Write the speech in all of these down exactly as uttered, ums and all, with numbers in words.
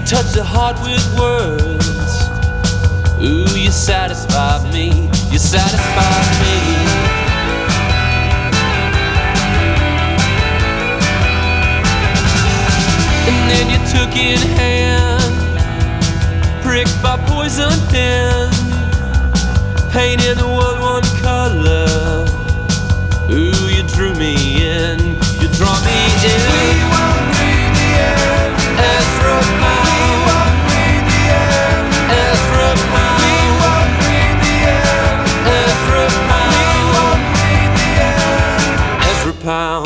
touch the heart with words. Ooh, you satisfy me, you satisfy me. And then you took in hand, pricked by poison pen, painted the world one color. Ooh, you drew me in, you draw me in. We won't read the end. Ezra Pound. We won't read the end. Ezra Pound. We won't read the end. Ezra Pound. We won't read the end. Ezra Pound.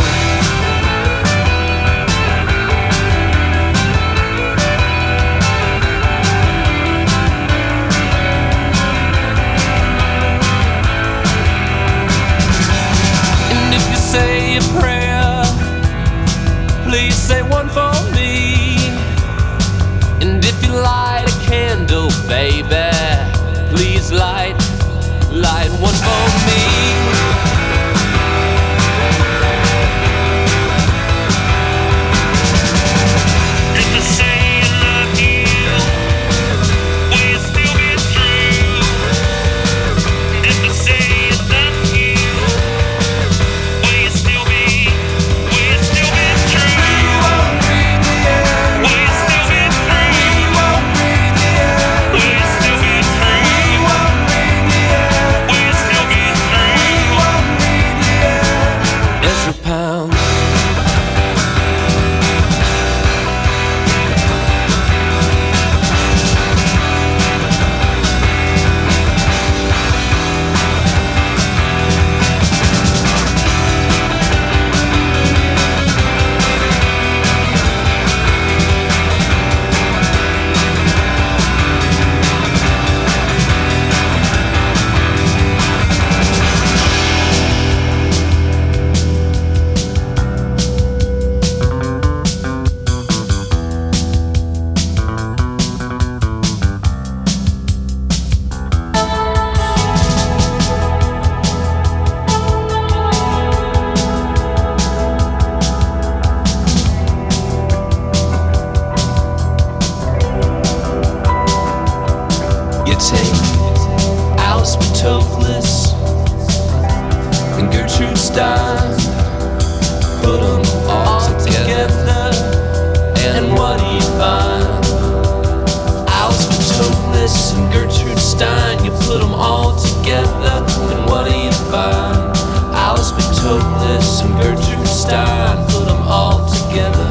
Say a prayer, please say one for me. And if you light a candle, baby, please light, light one for me. If I say I love you, will you still be true? If I say I love you, Alice Petoplis and Gertrude Stein, put them all together.